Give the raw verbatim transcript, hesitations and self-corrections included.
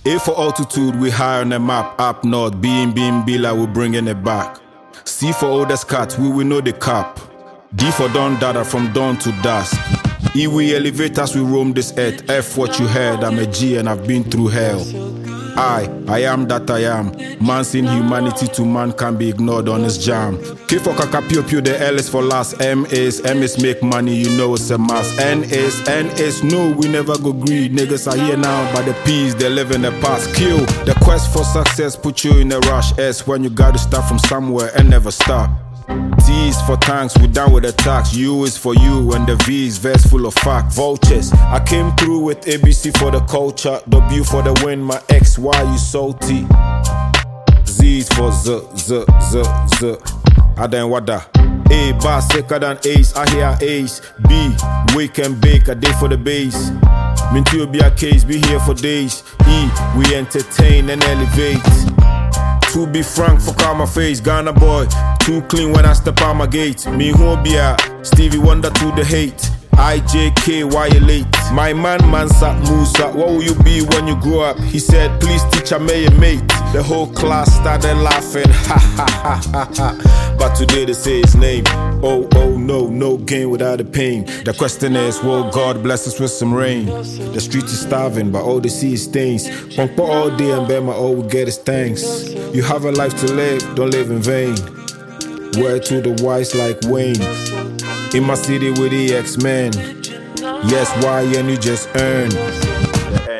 A for altitude, we high on the map. Up north, being being Bila, we bringing it back. C for oldest cat, we will know the cap. D for Don Dada, from dawn to dusk. E we elevate as we roam this earth. F what you heard, I'm a G and I've been through hell. I, I am that I am. Man's inhumanity to man can be ignored on his jam. K for Kakapio, the L is for last. M is, M is make money, you know it's a must. N is, N is, no, we never go greed. Niggas are here now, but the P's, they live in the past. Q, the quest for success put you in a rush. S, when you gotta start from somewhere and never stop. T is for thanks, we down with the tax. U is for you, and the V is verse full of facts. Vultures, I came through with A B C for the culture. W for the win, my X, why you salty? Z is for Z, Z, Z, Z. I then wada. A, bar sicker than ace, I hear ace. B, wake and bake, a day for the base. Minty will be a case, be here for days. E, we entertain and elevate. To be frank, fuck out my face, Ghana boy. Too clean when I step out my gate. Me who be a Stevie Wonder to the hate. I J K, why you late? My man Mansa Musa, what will you be when you grow up? He said, please teacher, may you mate. The whole class started laughing, ha ha ha ha ha. But today they say his name. Oh, oh no, no gain without the pain. The question is, will God bless us with some rain? The street is starving, but all they see is stains. Pump all day and Bema, all we get is thanks. You have a life to live, don't live in vain. Word to the wise like Wayne. In my city with the X-Men. Yes, why and you just earn.